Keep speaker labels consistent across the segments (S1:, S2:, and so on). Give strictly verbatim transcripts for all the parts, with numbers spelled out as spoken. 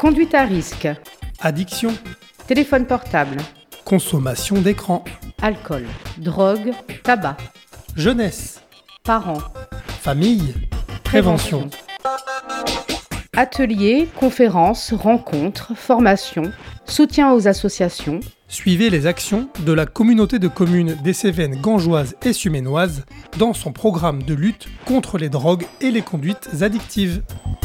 S1: Conduite à risque.
S2: Addiction.
S1: Téléphone portable.
S2: Consommation d'écran.
S1: Alcool. Drogue. Tabac.
S2: Jeunesse.
S1: Parents.
S2: Famille. Prévention.
S1: Ateliers, conférences, rencontres, formations, soutien aux associations.
S2: Suivez les actions de la communauté de communes des Cévennes gangeoises et suménoises dans son programme de lutte contre les drogues et les conduites addictives.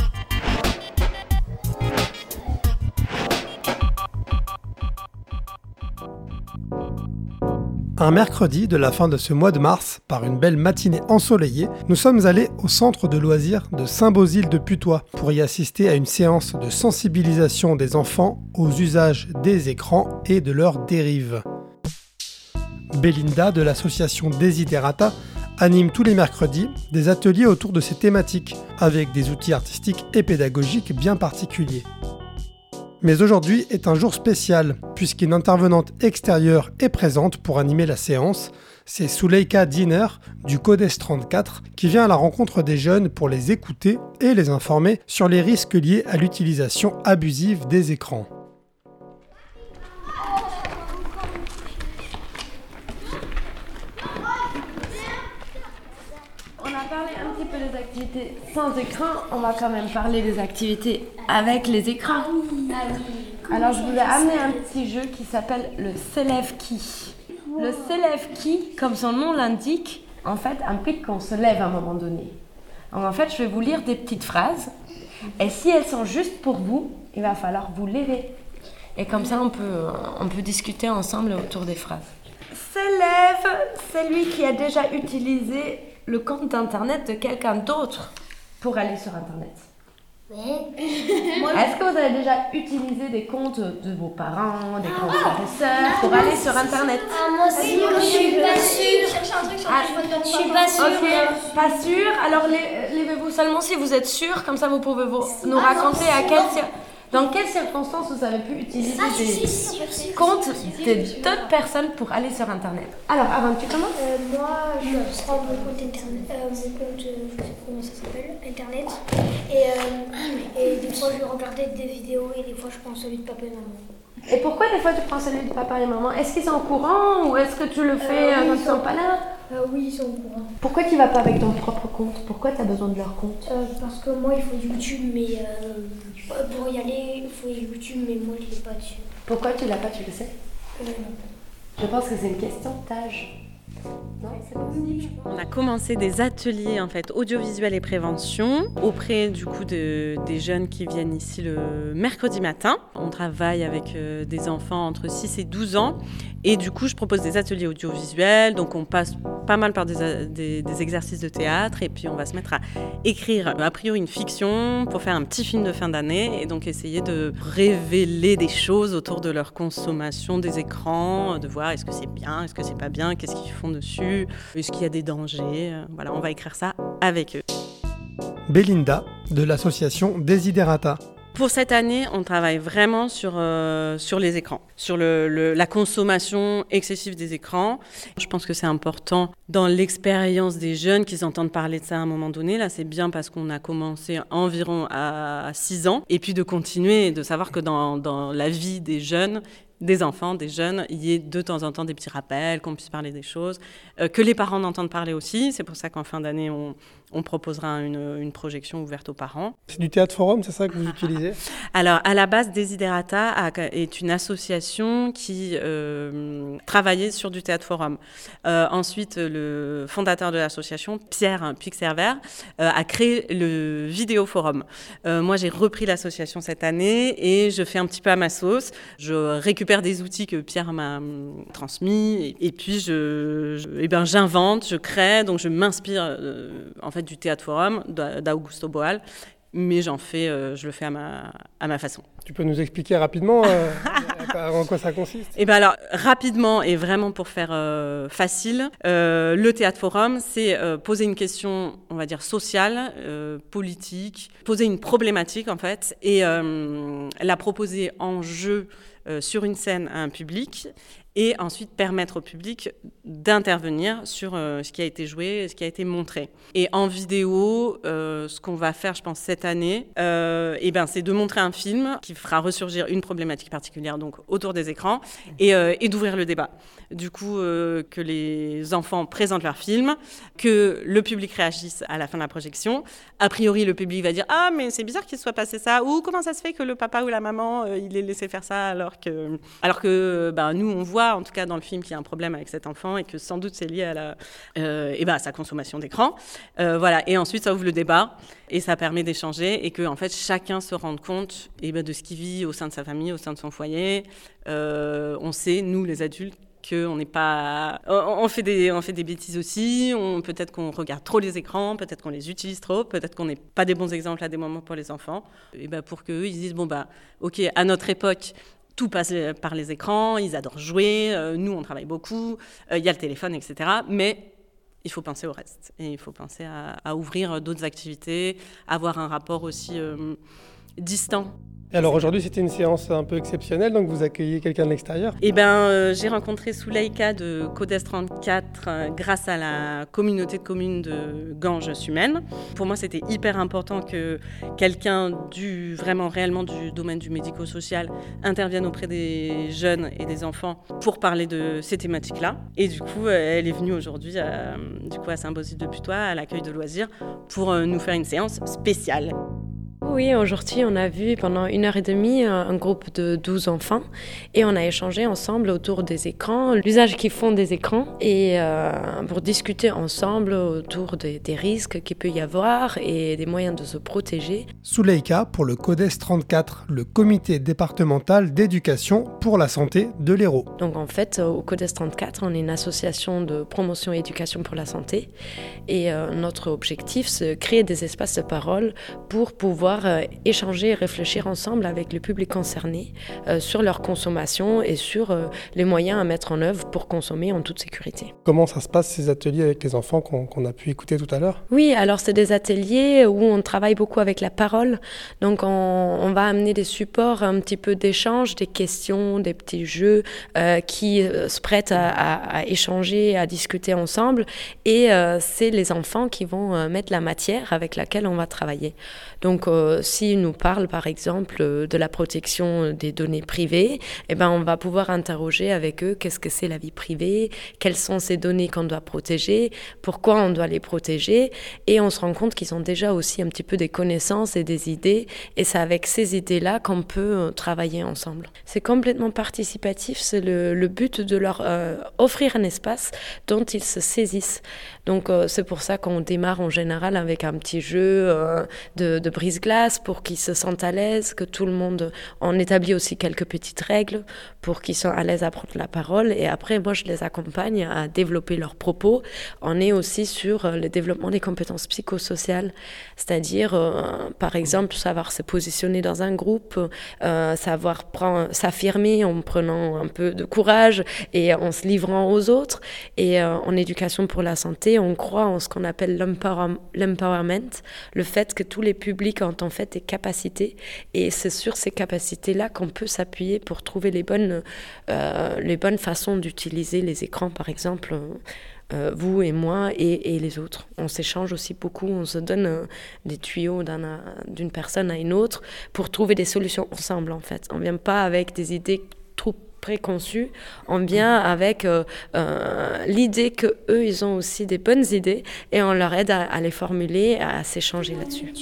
S2: Un mercredi de la fin de ce mois de mars, par une belle matinée ensoleillée, nous sommes allés au centre de loisirs de Saint-Bauzile-de-Putois pour y assister à une séance de sensibilisation des enfants aux usages des écrans et de leurs dérives. Belinda de l'association Desiderata anime tous les mercredis des ateliers autour de ces thématiques, avec des outils artistiques et pédagogiques bien particuliers. Mais aujourd'hui est un jour spécial, puisqu'une intervenante extérieure est présente pour animer la séance. C'est Souleika Diner du Codes trente-quatre qui vient à la rencontre des jeunes pour les écouter et les informer sur les risques liés à l'utilisation abusive des écrans.
S3: On a parlé un petit peu des activités sans écran, on va quand même parler des activités avec les écrans. Alors je vous ai amené un petit jeu qui s'appelle le s'élève qui. Le s'élève qui, comme son nom l'indique, en fait implique qu'on se lève à un moment donné. Donc en fait je vais vous lire des petites phrases et si elles sont justes pour vous, il va falloir vous lever. Et comme ça on peut, on peut discuter ensemble autour des phrases. S'élève, c'est lui qui a déjà utilisé le compte d'internet de quelqu'un d'autre pour aller sur internet.
S4: Oui.
S3: Est-ce que vous avez déjà utilisé des comptes de vos parents, des comptes de vos sœurs pour aller sur internet?
S4: Ah, moi aussi, oui, je suis pas sûre.
S3: Ah,
S4: je suis pas sûre.
S3: Ok, pas sûr. Alors levez-vous seulement si vous êtes sûr, comme ça vous pouvez vous, nous raconter à quelle cir- dans quelles circonstances vous avez pu utiliser
S4: Ça, je
S3: des
S4: suis sûre, sûre,
S3: comptes
S4: sûre,
S3: de d'autres personnes pour aller sur internet. Alors avant tu commences.
S5: Euh, moi, je prends mon compte internet, euh, mon compte, euh, je sais pas comment ça s'appelle, internet. Et, euh, et des fois, je regardais des vidéos et des fois, je prends celui de papa et maman.
S3: Et pourquoi des fois tu prends celui de papa et maman? Est-ce qu'ils sont au courant ou est-ce que tu le fais
S5: Euh, oui,
S3: quand
S5: ils
S3: ils sont
S5: sont-
S3: pas là?
S5: Euh, oui, ils sont au courant.
S3: Pourquoi tu vas pas avec ton propre compte? Pourquoi tu as besoin de leur compte?
S5: Euh, parce que moi, il faut YouTube, mais euh, pour y aller, il faut YouTube, mais moi, je l'ai pas dessus.
S3: Pourquoi tu l'as pas, tu le sais?
S5: Euh, non.
S3: Je pense que c'est une question d'âge. Non, c'est possible.
S6: On a commencé des ateliers en fait audiovisuels et prévention auprès du coup de, des jeunes qui viennent ici le mercredi matin. On travaille avec euh, des enfants entre six et douze ans et du coup je propose des ateliers audiovisuels, donc on passe pas mal par des, des, des exercices de théâtre et puis on va se mettre à écrire a priori une fiction pour faire un petit film de fin d'année et donc essayer de révéler des choses autour de leur consommation des écrans, de voir est-ce que c'est bien, est-ce que c'est pas bien, qu'est-ce qu'ils font dessus, est-ce qu'il y a des dangers, voilà, on va écrire ça avec eux.
S2: Belinda de l'association Desiderata.
S6: Pour cette année, on travaille vraiment sur, euh, sur les écrans, sur le, le, la consommation excessive des écrans. Je pense que c'est important dans l'expérience des jeunes qu'ils entendent parler de ça à un moment donné. Là, c'est bien parce qu'on a commencé environ à six ans. Et puis de continuer et de savoir que dans, dans la vie des jeunes, des enfants, des jeunes, il y ait de temps en temps des petits rappels, qu'on puisse parler des choses, euh, que les parents entendent parler aussi. C'est pour ça qu'en fin d'année, on, on proposera une, une projection ouverte aux parents.
S2: C'est du théâtre forum, c'est ça que vous utilisez?
S6: Alors, à la base, Desiderata est une association qui euh, travaillait sur du théâtre forum. Euh, ensuite, le fondateur de l'association, Pierre Pixerver, euh, a créé le vidéo forum. Euh, moi, j'ai repris l'association cette année et je fais un petit peu à ma sauce. Je récupère des outils que Pierre m'a transmis et, et puis je, je, eh ben, j'invente, je crée, donc je m'inspire euh, en fait du théâtre forum d'Augusto Boal, mais j'en fais, euh, je le fais à ma, à ma façon.
S2: Tu peux nous expliquer rapidement euh, en quoi ça consiste?
S6: Eh ben alors, rapidement et vraiment pour faire euh, facile, euh, le théâtre forum, c'est euh, poser une question, on va dire, sociale, euh, politique, poser une problématique en fait, et euh, la proposer en jeu euh, sur une scène à un public et ensuite permettre au public d'intervenir sur euh, ce qui a été joué, ce qui a été montré. Et en vidéo, euh, ce qu'on va faire, je pense, cette année, euh, eh ben, c'est de montrer un film qui fera ressurgir une problématique particulière donc, autour des écrans et, euh, et d'ouvrir le débat. Du coup, euh, que les enfants présentent leur film, que le public réagisse à la fin de la projection. A priori, le public va dire « Ah, mais c'est bizarre qu'il soit passé ça » ou « Comment ça se fait que le papa ou la maman, euh, il ait laissé faire ça alors que, alors que ben, nous, on voit, en tout cas dans le film, qu'il y a un problème avec cet enfant et que sans doute c'est lié à, la, euh, et ben, à sa consommation d'écran. Euh, voilà. Et ensuite, ça ouvre le débat et ça permet d'échanger et que en fait, chacun se rende compte et ben, de ce qu'il vit au sein de sa famille, au sein de son foyer. Euh, on sait, nous, les adultes, qu'on n'est pas, on fait des, on fait des bêtises aussi. On, peut-être qu'on regarde trop les écrans, peut-être qu'on les utilise trop, peut-être qu'on n'est pas des bons exemples à des moments pour les enfants. Et ben pour qu'eux ils se disent bon bah ok, à notre époque tout passe par les écrans, ils adorent jouer, euh, nous on travaille beaucoup, il euh, y a le téléphone, et cetera. Mais il faut penser au reste et il faut penser à, à ouvrir d'autres activités, avoir un rapport aussi euh, distant.
S2: Et alors aujourd'hui, c'était une séance un peu exceptionnelle, donc vous accueillez quelqu'un de l'extérieur.
S6: Eh ben, euh, j'ai rencontré Souleïka de Codes trente-quatre euh, grâce à la communauté de communes de Ganges-Sumène. Pour moi, c'était hyper important que quelqu'un du vraiment réellement du domaine du médico-social intervienne auprès des jeunes et des enfants pour parler de ces thématiques-là. Et du coup, elle est venue aujourd'hui à, du coup, à Saint-Bosile de Putois, à l'accueil de loisirs, pour euh, nous faire une séance spéciale.
S7: Oui, aujourd'hui, on a vu pendant une heure et demie un groupe de douze enfants et on a échangé ensemble autour des écrans, l'usage qu'ils font des écrans et euh, pour discuter ensemble autour des, des risques qu'il peut y avoir et des moyens de se protéger.
S2: Souleïka pour le Codes trente-quatre, le comité départemental d'éducation pour la santé de l'Hérault.
S7: Donc en fait, au Codes trente-quatre, on est une association de promotion et éducation pour la santé et euh, notre objectif, c'est de créer des espaces de parole pour pouvoir Euh, échanger et réfléchir ensemble avec le public concerné euh, sur leur consommation et sur euh, les moyens à mettre en œuvre pour consommer en toute sécurité.
S2: Comment ça se passe ces ateliers avec les enfants qu'on, qu'on a pu écouter tout à l'heure ?
S7: Oui, alors c'est des ateliers où on travaille beaucoup avec la parole. Donc on, on va amener des supports un petit peu d'échange, des questions, des petits jeux euh, qui euh, se prêtent à, à, à échanger, à discuter ensemble. Et euh, c'est les enfants qui vont euh, mettre la matière avec laquelle on va travailler. Donc euh, s'ils nous parlent par exemple de la protection des données privées, eh ben, on va pouvoir interroger avec eux qu'est-ce que c'est la vie privée, quelles sont ces données qu'on doit protéger, pourquoi on doit les protéger, et on se rend compte qu'ils ont déjà aussi un petit peu des connaissances et des idées, et c'est avec ces idées-là qu'on peut travailler ensemble. C'est complètement participatif, c'est le, le but de leur euh, offrir un espace dont ils se saisissent. Donc euh, c'est pour ça qu'on démarre en général avec un petit jeu euh, de, de brise-glace pour qu'ils se sentent à l'aise, que tout le monde... On établit aussi quelques petites règles pour qu'ils soient à l'aise à prendre la parole. Et après, moi, je les accompagne à développer leurs propos. On est aussi sur le développement des compétences psychosociales, c'est-à-dire, euh, par exemple, savoir se positionner dans un groupe, euh, savoir prendre, s'affirmer en prenant un peu de courage et en se livrant aux autres. Et euh, en éducation pour la santé, on croit en ce qu'on appelle l'empower- l'empowerment, le fait que tous les publics ont en fait des capacités et c'est sur ces capacités-là qu'on peut s'appuyer pour trouver les bonnes, euh, les bonnes façons d'utiliser les écrans, par exemple, euh, vous et moi et, et les autres. On s'échange aussi beaucoup, on se donne euh, des tuyaux d'un, d'une personne à une autre pour trouver des solutions ensemble en fait. On ne vient pas avec des idées trop préconçus, on vient avec euh, euh, l'idée qu'eux, ils ont aussi des bonnes idées et on leur aide à, à les formuler, à s'échanger là-dessus.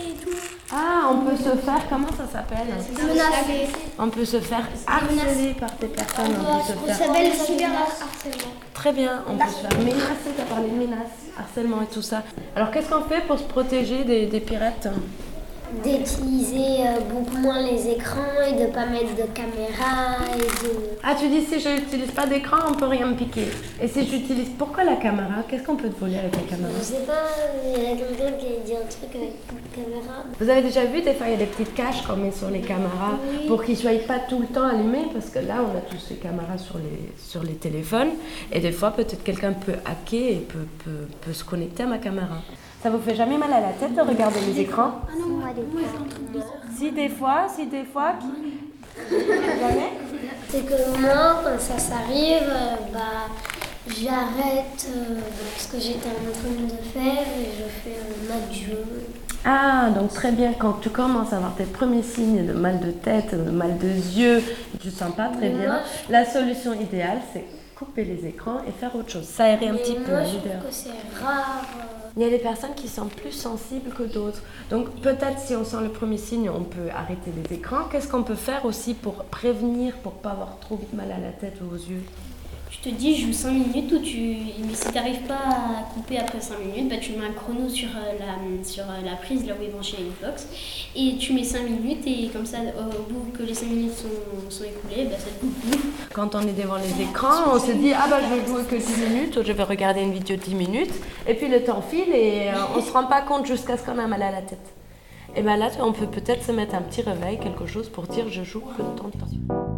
S3: Ah, on peut se faire, comment ça s'appelle ?
S5: Menacé.
S3: On peut se faire harceler par des personnes. On peut se
S5: Ça
S3: faire...
S5: s'appelle le cyberharcèlement.
S3: Très bien, on peut se faire menacer, t'as parlé de menaces, harcèlement et tout ça. Alors qu'est-ce qu'on fait pour se protéger des, des pirates ?
S5: D'utiliser euh, beaucoup moins les écrans et de ne pas mettre de caméra et de...
S3: Ah, tu dis si je n'utilise pas d'écran, on peut rien me piquer. Et si j'utilise, pourquoi la caméra ? Qu'est-ce qu'on peut te voler avec la caméra ?
S5: Je sais pas, il y a quelqu'un qui a dit un truc avec une caméra.
S3: Vous avez déjà vu, des fois, il y a des petites caches qu'on met sur les caméras
S5: Oui.
S3: pour qu'ils ne soient pas tout le temps allumés, parce que là, on a tous ces caméras sur les, sur les téléphones. Et des fois, peut-être quelqu'un peut hacker et peut, peut, peut se connecter à ma caméra. Ça vous fait jamais mal à la tête de regarder les écrans ?
S5: Ah non, moi, des fois.
S3: Si des fois, si des fois... Jamais ?
S4: C'est que moi, quand ça s'arrive, euh, bah, j'arrête euh, ce que j'étais en train de faire et je fais un adieu.
S3: Ah, donc très bien, quand tu commences à avoir tes premiers signes de mal de tête, de mal de yeux, tu ne sens pas très bien, la solution idéale, c'est couper les écrans et faire autre chose. Ça aérer un petit peu.
S4: Moi, je trouve que c'est rare.
S3: Il y a des personnes qui sont plus sensibles que d'autres. Donc peut-être si on sent le premier signe, on peut arrêter les écrans. Qu'est-ce qu'on peut faire aussi pour prévenir, pour ne pas avoir trop vite mal à la tête ou aux yeux?
S8: Je te dis, joue cinq minutes, ou tu... mais si tu n'arrives pas à couper après cinq minutes, bah, tu mets un chrono sur, la, sur la prise, là où est branché Xbox, et tu mets cinq minutes, et comme ça, au bout que les cinq minutes sont, sont écoulées, bah, ça te coupe.
S3: Quand on est devant les écrans, on se dit « Ah bah je vais jouer que dix minutes » ou « Je vais regarder une vidéo de dix minutes » et puis le temps file et euh, on ne se rend pas compte jusqu'à ce qu'on a mal à la tête. Et bien là, on peut peut-être se mettre un petit réveil, quelque chose pour dire « Je joue que tant de temps ».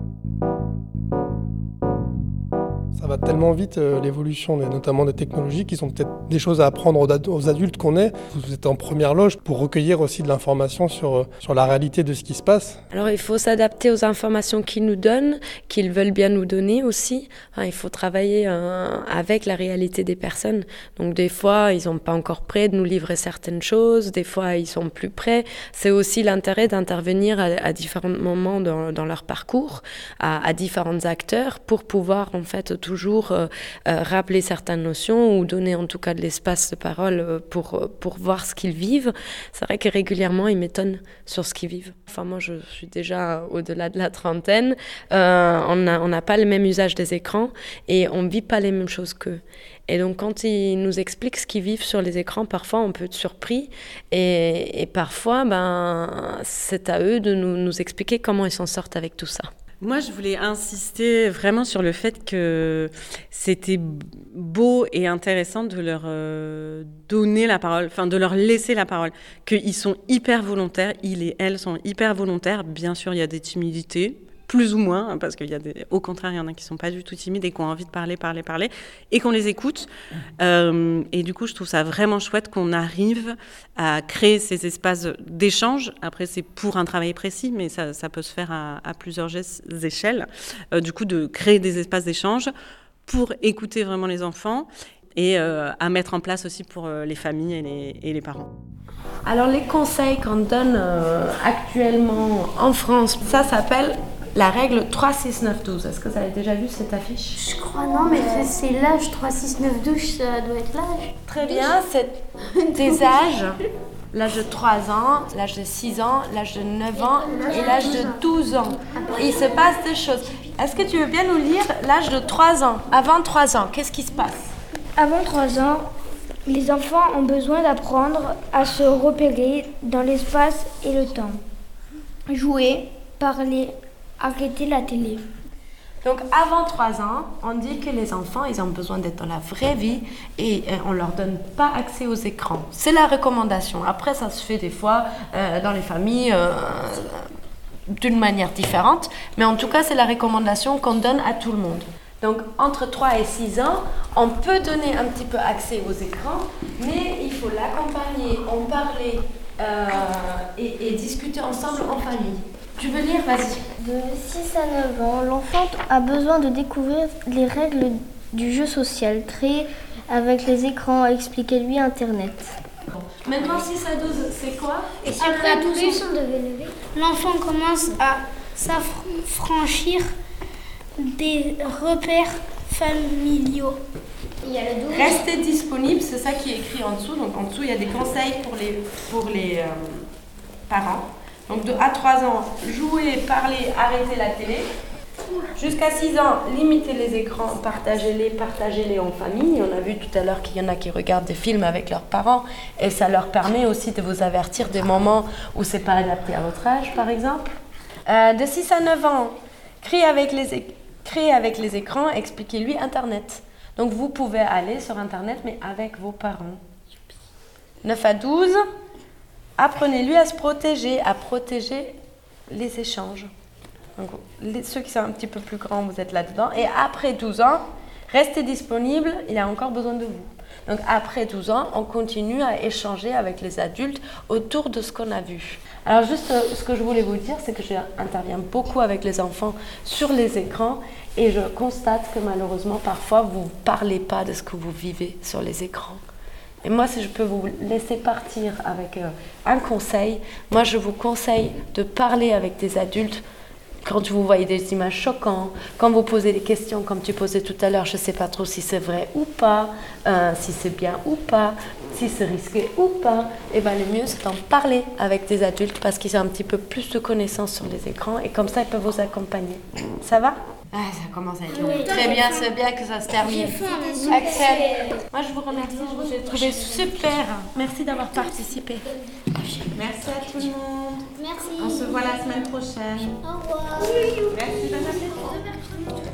S2: Ça va tellement vite, euh, l'évolution, des- notamment des technologies, qui sont peut-être des choses à apprendre aux, ad- aux adultes qu'on est. Vous êtes en première loge pour recueillir aussi de l'information sur, euh, sur la réalité de ce qui se passe.
S7: Alors il faut s'adapter aux informations qu'ils nous donnent, qu'ils veulent bien nous donner aussi. Enfin, il faut travailler euh, avec la réalité des personnes. Donc des fois, ils sont pas encore prêts de nous livrer certaines choses, des fois, ils sont plus prêts. C'est aussi l'intérêt d'intervenir à, à différents moments dans, dans leur parcours, à, à différents acteurs, pour pouvoir en fait toujours euh, euh, rappeler certaines notions ou donner en tout cas de l'espace de parole euh, pour, pour voir ce qu'ils vivent. C'est vrai que régulièrement, ils m'étonnent sur ce qu'ils vivent. Enfin, moi, je suis déjà au-delà de la trentaine. Euh, on n'a on n'a pas le même usage des écrans et on ne vit pas les mêmes choses qu'eux. Et donc, quand ils nous expliquent ce qu'ils vivent sur les écrans, parfois, on peut être surpris. Et, et parfois, ben, c'est à eux de nous, nous expliquer comment ils s'en sortent avec tout ça.
S6: Moi, je voulais insister vraiment sur le fait que c'était beau et intéressant de leur euh, donner la parole, enfin de leur laisser la parole, qu'ils sont hyper volontaires, ils et elles sont hyper volontaires. Bien sûr, il y a des timidités, plus ou moins, hein, parce qu'il y a des, au contraire, il y en a qui sont pas du tout timides et qui ont envie de parler, parler, parler, et qu'on les écoute. Euh, et du coup, je trouve ça vraiment chouette qu'on arrive à créer ces espaces d'échange. Après, c'est pour un travail précis, mais ça, ça peut se faire à, à plusieurs échelles. Euh, du coup, de créer des espaces d'échange pour écouter vraiment les enfants et euh, à mettre en place aussi pour euh, les familles et les, et les parents.
S3: Alors les conseils qu'on donne euh, actuellement en France, ça s'appelle la règle trois, six, neuf, douze. Est-ce que vous avez déjà vu cette affiche?
S4: Je crois non, mais c'est- c'est l'âge trois, six, neuf, douze, ça doit être l'âge.
S3: Très bien, c'est des âges. L'âge de trois ans, l'âge de six ans, l'âge de neuf ans et l'âge de douze ans. Et il se passe des choses. Est-ce que tu veux bien nous lire l'âge de trois ans? Avant trois ans, qu'est-ce qui se passe?
S5: Avant trois ans, les enfants ont besoin d'apprendre à se repérer dans l'espace et le temps. Jouer, parler, arrêter la télé.
S3: Donc avant trois ans, on dit que les enfants, ils ont besoin d'être dans la vraie vie et euh, on leur donne pas accès aux écrans. C'est la recommandation. Après, ça se fait des fois euh, dans les familles euh, d'une manière différente, mais en tout cas, c'est la recommandation qu'on donne à tout le monde. Donc entre trois et six ans, on peut donner un petit peu accès aux écrans, mais il faut l'accompagner, en parler euh, et, et discuter ensemble en famille. Tu veux lire? Vas-y.
S9: De six à neuf ans, l'enfant a besoin de découvrir les règles du jeu social créé avec les écrans, expliquez-lui Internet.
S3: Maintenant, six à douze, c'est quoi?
S5: Et si après douze ans, l'enfant commence à s'affranchir des repères familiaux.
S4: Il y a le douze.
S3: Restez disponible, c'est ça qui est écrit en dessous. Donc en dessous, il y a des conseils pour les, pour les euh, parents. Donc de à trois ans, jouer, parler, arrêter la télé. Jusqu'à six ans, limitez les écrans, partagez-les, partagez-les en famille. On a vu tout à l'heure qu'il y en a qui regardent des films avec leurs parents et ça leur permet aussi de vous avertir des moments où c'est pas adapté à votre âge, par exemple. Euh, de six à neuf ans, créez avec les, é- créez avec les écrans, expliquez-lui Internet. Donc vous pouvez aller sur Internet, mais avec vos parents. neuf à douze, apprenez-lui à se protéger, à protéger les échanges. Donc, les, ceux qui sont un petit peu plus grands, vous êtes là-dedans. Et après douze ans, restez disponible, il a encore besoin de vous. Donc après douze ans, on continue à échanger avec les adultes autour de ce qu'on a vu.
S7: Alors juste euh, ce que je voulais vous dire, c'est que j'interviens beaucoup avec les enfants sur les écrans et je constate que malheureusement parfois vous ne parlez pas de ce que vous vivez sur les écrans. Et moi, si je peux vous laisser partir avec euh, un conseil, moi je vous conseille de parler avec des adultes quand vous voyez des images choquantes, quand vous posez des questions comme tu posais tout à l'heure, je ne sais pas trop si c'est vrai ou pas, euh, si c'est bien ou pas, si c'est risqué ou pas, et ben le mieux c'est d'en parler avec des adultes parce qu'ils ont un petit peu plus de connaissances sur les écrans et comme ça ils peuvent vous accompagner. Ça va ? Ah, ça commence à être long. Oui, très bien, c'est bien que ça se termine. Axel, moi je vous remercie, je vous ai trouvé super. Merci d'avoir participé. Merci à tout le monde.
S4: Merci.
S7: On se voit la semaine prochaine.
S4: Au revoir.
S7: Merci, bon appétit.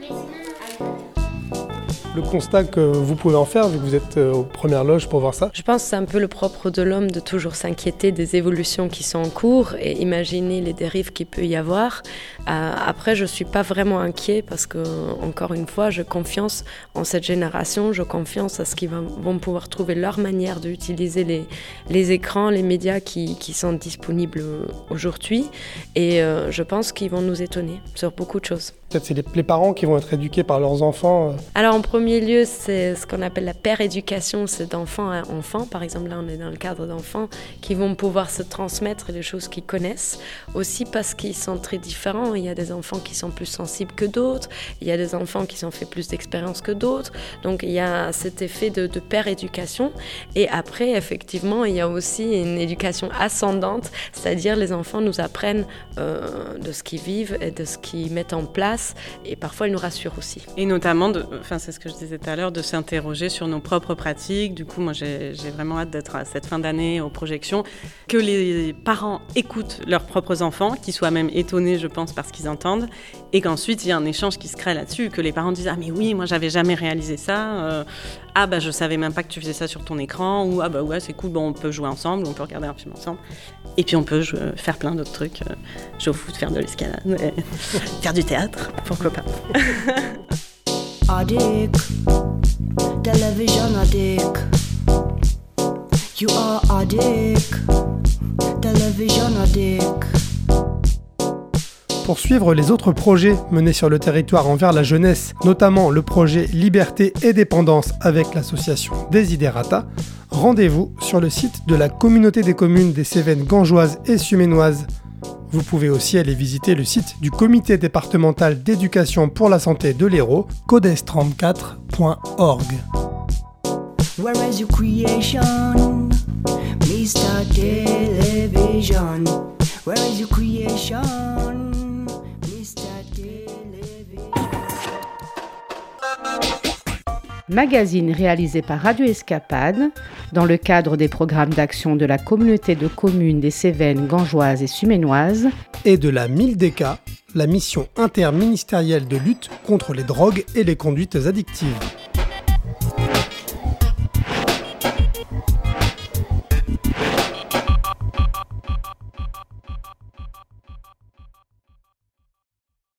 S2: Le constat que vous pouvez en faire, vu que vous êtes aux premières loges pour voir ça.
S7: Je pense que c'est un peu le propre de l'homme de toujours s'inquiéter des évolutions qui sont en cours et imaginer les dérives qu'il peut y avoir. Euh, après, je ne suis pas vraiment inquiet parce que, encore une fois, j'ai confiance en cette génération, j'ai confiance à ce qu'ils vont, vont pouvoir trouver leur manière d'utiliser les, les écrans, les médias qui, qui sont disponibles aujourd'hui. Et euh, je pense qu'ils vont nous étonner sur beaucoup de choses.
S2: Peut-être c'est les, les parents qui vont être éduqués par leurs enfants.
S7: Alors en premier lieu, c'est ce qu'on appelle la péréducation, c'est d'enfant à enfant. Par exemple, là on est dans le cadre d'enfants qui vont pouvoir se transmettre les choses qu'ils connaissent. Aussi parce qu'ils sont très différents. Il y a des enfants qui sont plus sensibles que d'autres. Il y a des enfants qui ont fait plus d'expérience que d'autres. Donc il y a cet effet de, de péréducation. Et après, effectivement, il y a aussi une éducation ascendante, c'est-à-dire les enfants nous apprennent euh, de ce qu'ils vivent et de ce qu'ils mettent en place. Et parfois, ils nous rassurent aussi.
S6: Et notamment, de, enfin, c'est ce que je disais tout à l'heure, de s'interroger sur nos propres pratiques. Du coup, moi, j'ai, j'ai vraiment hâte d'être à cette fin d'année aux projections, que les parents écoutent leurs propres enfants, qu'ils soient même étonnés, je pense, par ce qu'ils entendent, et qu'ensuite, il y a un échange qui se crée là-dessus, que les parents disent « Ah, mais oui, moi, j'avais jamais réalisé ça. Euh, ah, bah, je savais même pas que tu faisais ça sur ton écran. » Ou « Ah, bah, ouais, c'est cool, bon, on peut jouer ensemble, on peut regarder un film ensemble. » Et puis, on peut jouer, faire plein d'autres trucs. Euh, jouer au foot, faire de l'escalade, faire du théâtre. Pourquoi pas.
S10: Addict, television addict. You are addict, television addict.
S2: Pour suivre les autres projets menés sur le territoire envers la jeunesse, notamment le projet Liberté et Dépendance avec l'association Desiderata, rendez-vous sur le site de la communauté des communes des Cévennes gangeoises et suménoises. Vous pouvez aussi aller visiter le site du comité départemental d'éducation pour la santé de l'Hérault, codes trente-quatre point org.
S10: Where is your creation, mister Television? Where is your creation, mister Television?
S1: Magazine réalisé par Radio Escapade dans le cadre des programmes d'action de la communauté de communes des Cévennes gangeoises et suménoises
S2: et de la MILDECA, la mission interministérielle de lutte contre les drogues et les conduites addictives.